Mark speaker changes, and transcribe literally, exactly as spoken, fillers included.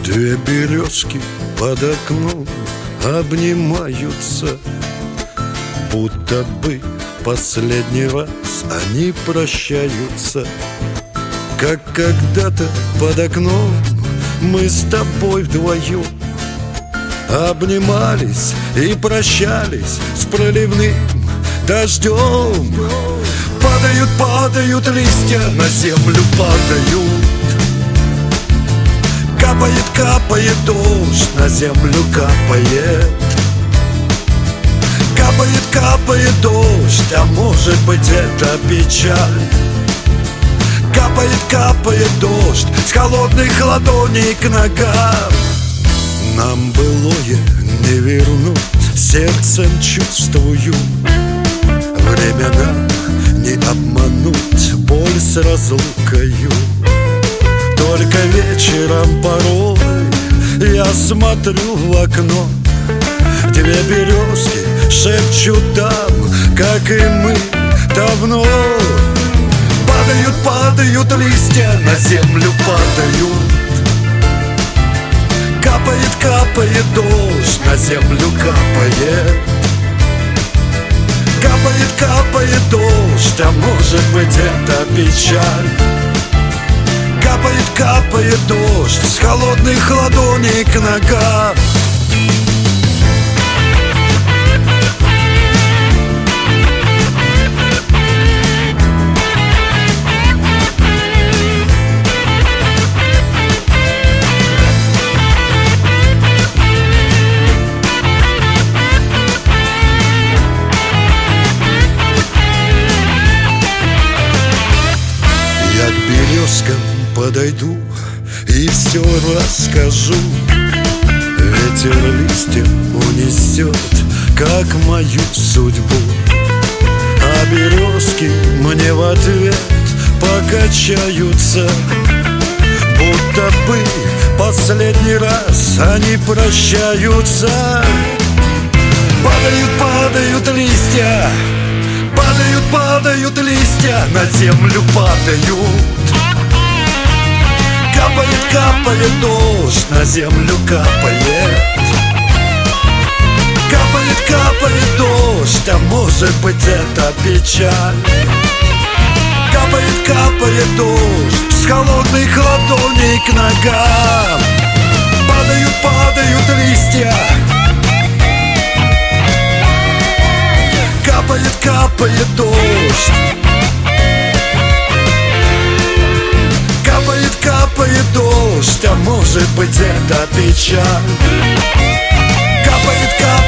Speaker 1: Две березки под окном обнимаются, будто бы последний раз они прощаются. Как когда-то под окном мы с тобой вдвоем обнимались и прощались с проливным дождем. Падают, падают листья, на землю падают. Капает, капает дождь, на землю капает. Капает, капает дождь, а может быть это печаль. Капает, капает дождь с холодных ладоней к ногам. Нам былое не вернуть, сердцем чувствую. Время нам не обмануть, боль с разлукою. Только вечером порой я смотрю в окно. Две березки шепчут там, как и мы давно. Падают, падают листья, на землю падают. Капает, капает дождь, на землю капает. Капает, капает дождь, а может быть это печаль. Капает, капает дождь с холодных ладоней к ногам. Я к березкам подойду и все расскажу. Ветер листья унесет, как мою судьбу. А березки мне в ответ покачаются, будто бы последний раз они прощаются. Падают, падают листья, падают, падают листья, на землю падают. Капает, капает дождь, на землю капает. Капает, капает дождь, а может быть это печаль. Капает, капает дождь с холодных ладоней к ногам. Падают, падают листья. Капает, капает дождь. Капает, капает дождь, а может быть это печаль. Капает, капает